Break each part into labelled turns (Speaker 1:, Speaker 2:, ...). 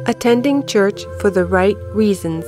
Speaker 1: Attending church for the right reasons.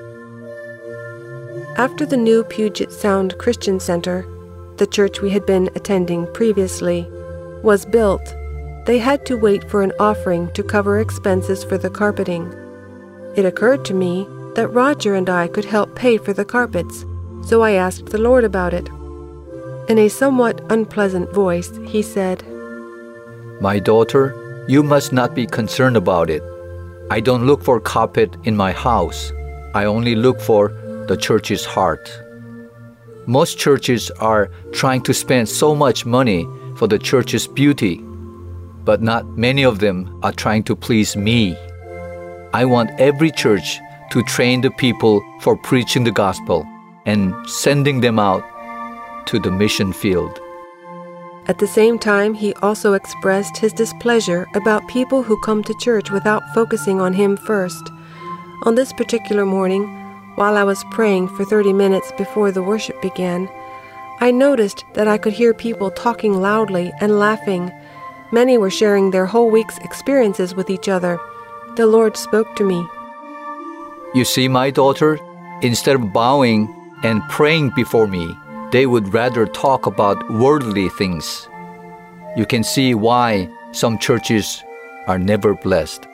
Speaker 1: After the new Puget Sound Christian Center, the church we had been attending previously, was built, they had to wait for an offering to cover expenses for the carpeting. It occurred to me that Roger and I could help pay for the carpets, so I asked the Lord about it. In a somewhat unpleasant voice, he said,
Speaker 2: "My daughter, you must not be concerned about it. I don't look for carpet in my house. I only look for the church's heart." Most churches are trying to spend so much money for the church's beauty, but not many of them are trying to please me. I want every church to train the people for preaching the gospel and sending them out to the mission field.
Speaker 1: At the same time, he also expressed his displeasure about people who come to church without focusing on him first. On this particular morning, while I was praying for 30 minutes before the worship began, I noticed that I could hear people talking loudly and laughing. Many were sharing their whole week's experiences with each other. The Lord spoke to me.
Speaker 2: "You see, my daughter, instead of bowing and praying before me, they would rather talk about worldly things. You can see why some churches are never blessed."